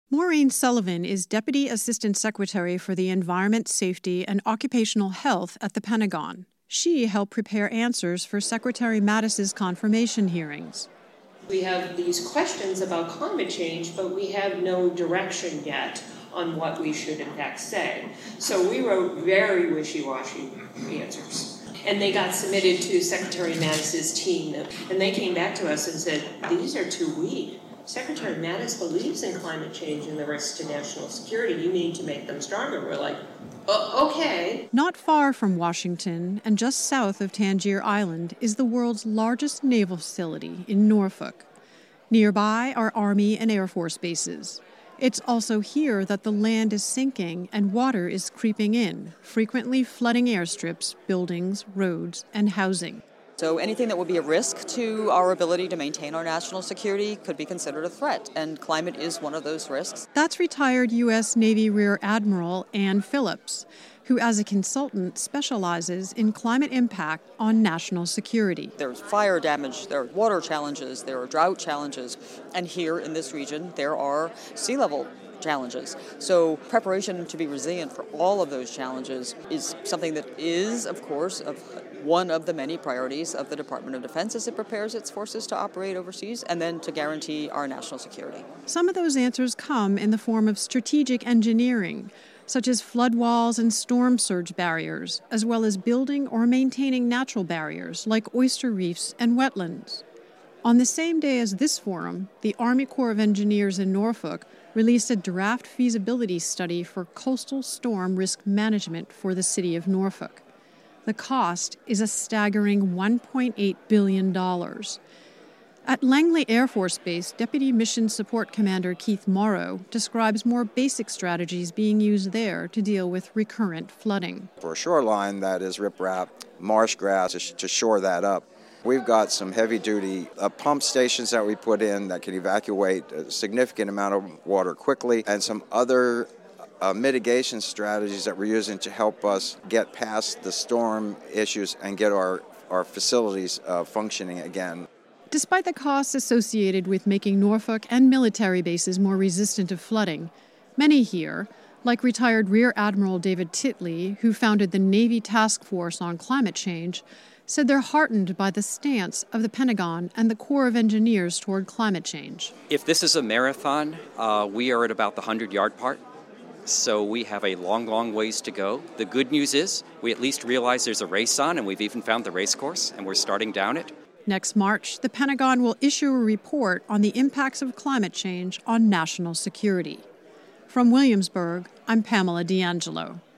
Maureen Sullivan is Deputy Assistant Secretary for the Environment, Safety, and Occupational Health at the Pentagon. She helped prepare answers for Secretary Mattis's confirmation hearings. We have these questions about climate change, but we have no direction yet on what we should in fact say. So we wrote very wishy-washy answers. And they got submitted to Secretary Mattis's team, and they came back to us and said, these are too weak. Secretary Mattis believes in climate change and the risks to national security. You need to make them stronger. We're like, okay. Not far from Washington and just south of Tangier Island is the world's largest naval facility in Norfolk. Nearby are Army and Air Force bases. It's also here that the land is sinking and water is creeping in, frequently flooding airstrips, buildings, roads, and housing. So anything that would be a risk to our ability to maintain our national security could be considered a threat, and climate is one of those risks. That's retired U.S. Navy Rear Admiral Ann Phillips, who as a consultant specializes in climate impact on national security. There's fire damage, there are water challenges, there are drought challenges, and here in this region there are sea level challenges. So preparation to be resilient for all of those challenges is something that is, of course, one of the many priorities of the Department of Defense as it prepares its forces to operate overseas and then to guarantee our national security. Some of those answers come in the form of strategic engineering, such as flood walls and storm surge barriers, as well as building or maintaining natural barriers like oyster reefs and wetlands. On the same day as this forum, the Army Corps of Engineers in Norfolk released a draft feasibility study for coastal storm risk management for the city of Norfolk. The cost is a staggering $1.8 billion. At Langley Air Force Base, Deputy Mission Support Commander Keith Morrow describes more basic strategies being used there to deal with recurrent flooding. For a shoreline that is riprap, marsh grass to shore that up. We've got some heavy-duty pump stations that we put in that can evacuate a significant amount of water quickly, and some other mitigation strategies that we're using to help us get past the storm issues and get our facilities functioning again. Despite the costs associated with making Norfolk and military bases more resistant to flooding, many here, like retired Rear Admiral David Titley, who founded the Navy Task Force on Climate Change, said they're heartened by the stance of the Pentagon and the Corps of Engineers toward climate change. If this is a marathon, we are at about the 100-yard part. So we have a long, long ways to go. The good news is we at least realize there's a race on, and we've even found the race course, and we're starting down it. Next March, the Pentagon will issue a report on the impacts of climate change on national security. From Williamsburg, I'm Pamela D'Angelo.